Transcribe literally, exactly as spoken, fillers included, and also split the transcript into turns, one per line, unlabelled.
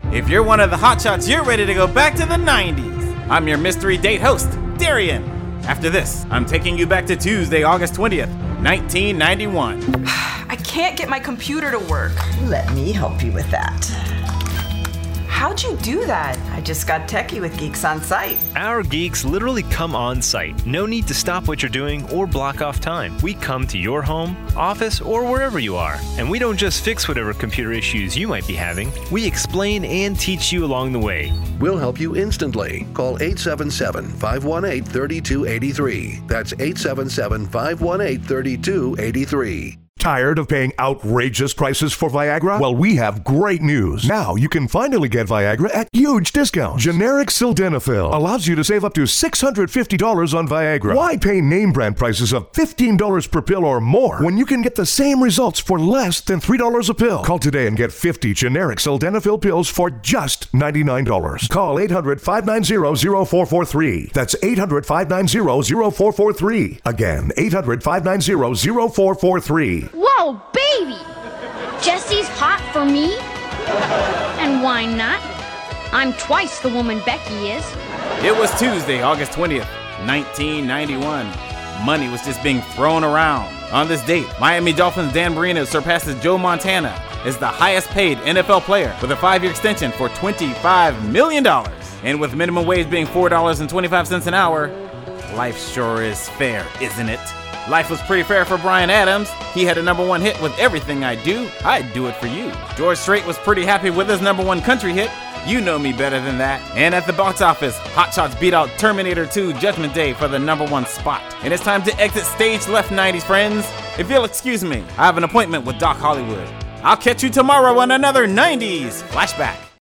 If you're one of the hotshots, you're ready to go back to the nineties. I'm your mystery date host, Darian. After this, I'm taking you back to Tuesday, August twentieth, nineteen ninety-one.
I can't get my computer to work.
Let me help you with that.
How'd you do that?
I just got techie with Geeks on Site.
Our geeks literally come on site. No need to stop what you're doing or block off time. We come to your home, office, or wherever you are. And we don't just fix whatever computer issues you might be having. We explain and teach you along the way.
We'll help you instantly. Call eight seven seven, five one eight, three two eight three. That's eight seven seven, five one eight, three two eight three.
Tired of paying outrageous prices for Viagra? Well, we have great news. Now you can finally get Viagra at huge discounts. Generic sildenafil allows you to save up to six hundred fifty dollars on Viagra. Why pay name brand prices of fifteen dollars per pill or more when you can get the same results for less than three dollars a pill? Call today and get fifty generic sildenafil pills for just ninety-nine dollars. Call eight hundred, five nine zero, zero four four three. That's eight hundred, five nine zero, zero four four three. Again, eight hundred, five nine zero, zero four four three.
Whoa, baby! Jesse's hot for me? And why not? I'm twice the woman Becky is.
It was Tuesday, August twentieth, nineteen ninety-one. Money was just being thrown around. On this date, Miami Dolphins' Dan Marino surpasses Joe Montana as the highest paid N F L player with a five-year extension for twenty-five million dollars. And with minimum wage being four dollars and twenty-five cents an hour, life sure is fair, isn't it? Life was pretty fair for Bryan Adams. He had a number one hit with Everything I Do, I'd Do It For You. George Strait was pretty happy with his number one country hit, You Know Me Better Than That. And at the box office, Hot Shots beat out Terminator two Judgment Day for the number one spot. And it's time to exit stage left, nineties friends. If you'll excuse me, I have an appointment with Doc Hollywood. I'll catch you tomorrow on another nineties Flashback.